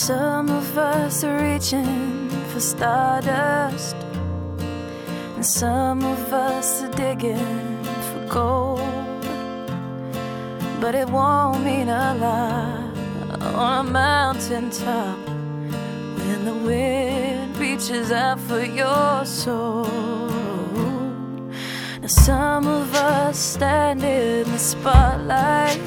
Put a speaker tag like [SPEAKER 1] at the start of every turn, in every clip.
[SPEAKER 1] Some of us are reaching for stardust, and some of us are digging for gold. But it won't mean a lot on a mountaintop when the wind reaches out for your soul. Now some of us stand in the spotlight,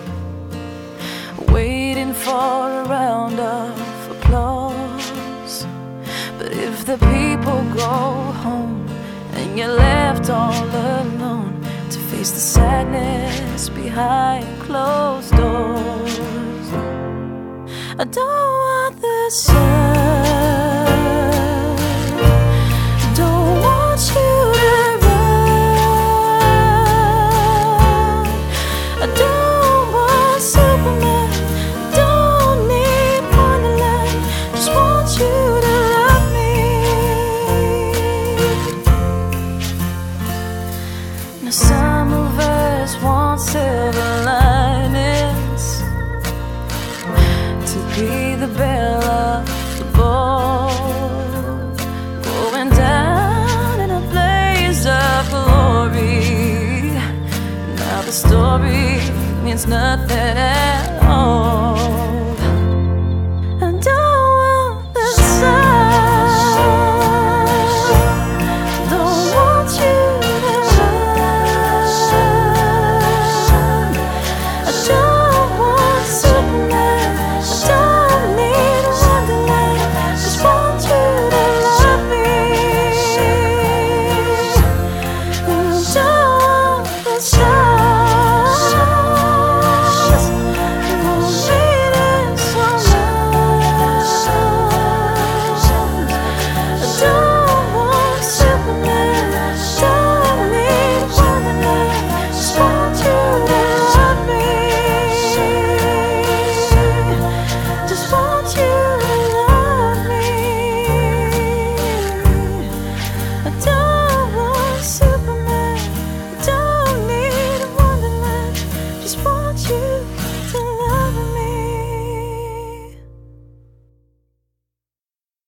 [SPEAKER 1] waiting for a round of applause. But if the people go home and you're left all alone to face the sadness behind closed doors, I don't want the sun, don't want you to run, I don't want Superman, don't need Wonderland, just want you to love me. Now some of us want silver linings, to be the belle of the ball, going down in a blaze of glory. Now the story means nothing at all.